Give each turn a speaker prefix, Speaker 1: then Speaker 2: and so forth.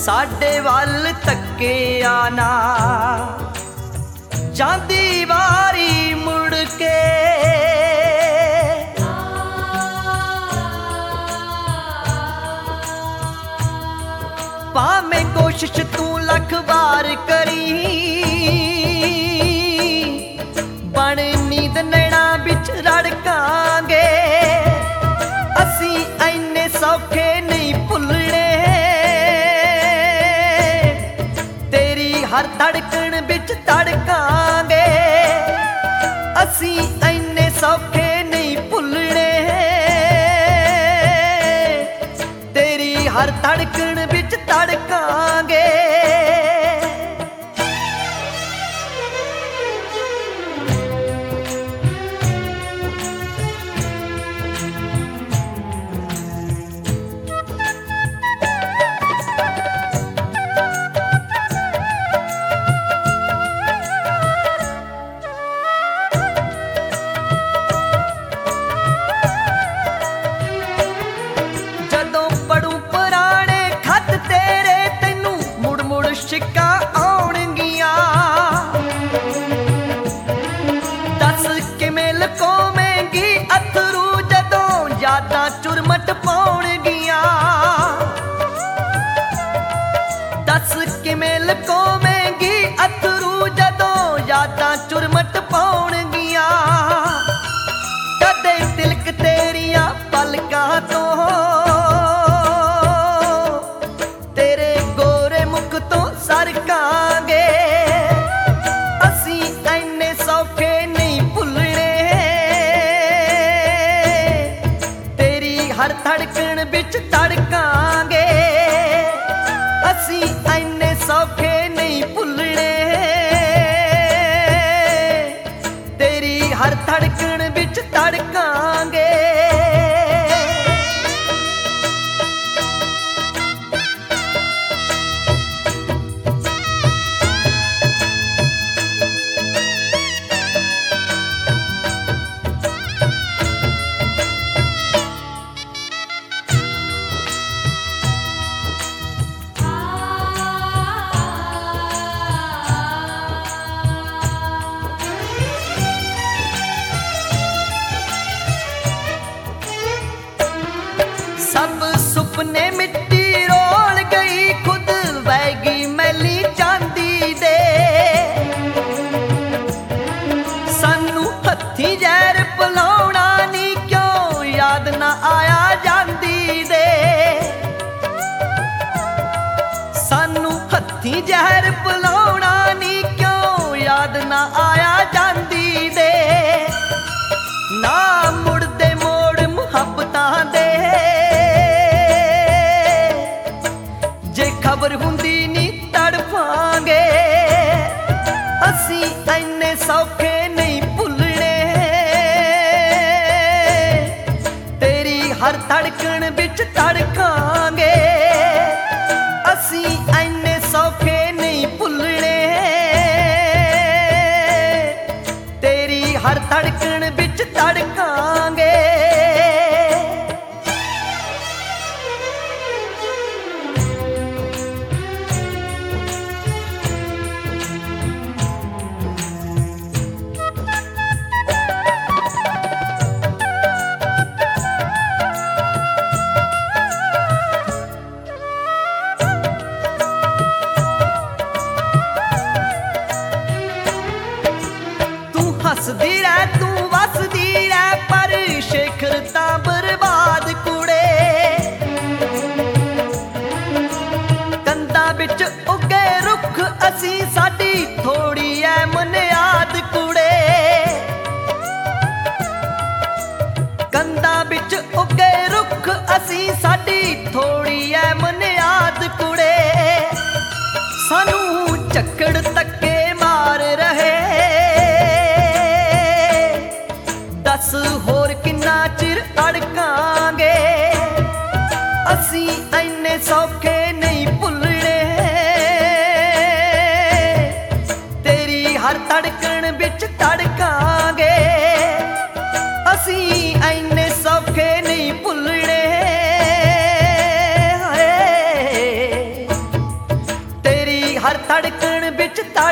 Speaker 1: साडे वल तक्किया ना चांदी वारी मुड़ के भावें कोशिश तू लख बार करी बन नींद नैना बिच रड़कांगे असी इन्ने सौखे नहीं भुलने तेरी हर धड़कन बिच धड़कांगे असी इन्ने सौखे नहीं भुलने तेरी हर धड़कन बिच धड़कांगे शिक्का आउणगियां दस किवें लकोवेंगी अथरू जदों यादां चुरमट पाउणगियां दस किवें लकोवेंगी अथरू जदों यादां चुरमट पाउणगियां कदे तिलक तेरियां पलकां तो सरकांगे असी इन्ने सौखे नहीं भुलने तेरी हर धड़कन बिच धड़कांगे असी इन्ने सौखे नहीं भुलने तेरी हर धड़कन बिच धड़कांगे सब सुपने मिट्टी रोल गई खुद वैगी मैली चांदी दे सानू हत्थी जहर पिलाउणा नी क्यों याद ना आया जांदी दे सानू हत्थी जहर पिलाउणा नी क्यों याद ना आया जांदी दे ना मुड़दे मोड़ मुहब्बतां दे खबर हुंदी नी तड़फांगे असी इन्ने सौखे नहीं भुलने तेरी हर धड़कन बिच धड़कांगे असी इन्ने सौखे नहीं भुलने तेरी हर धड़कन बिच धड़कांगे हसदी रह तू वसदी रह पर शेखर तां बर्बाद कुड़े कंधां बिच उगे रुख असी साडी थोड़ी ऐ मनियाद कुड़े कंधां बिच उगे रुख असी साडी थोड़ी ऐ मनियाद कुड़े सानू झक्कड़ तक्के मार रहे दस होर किन्ना चिर अड़कांगे असी इन्ने सौखे नहीं भुलने तेरी हर धड़कन बिच धड़कांगे असी इन्ने सौखे नहीं भुलने हर धड़कन बिच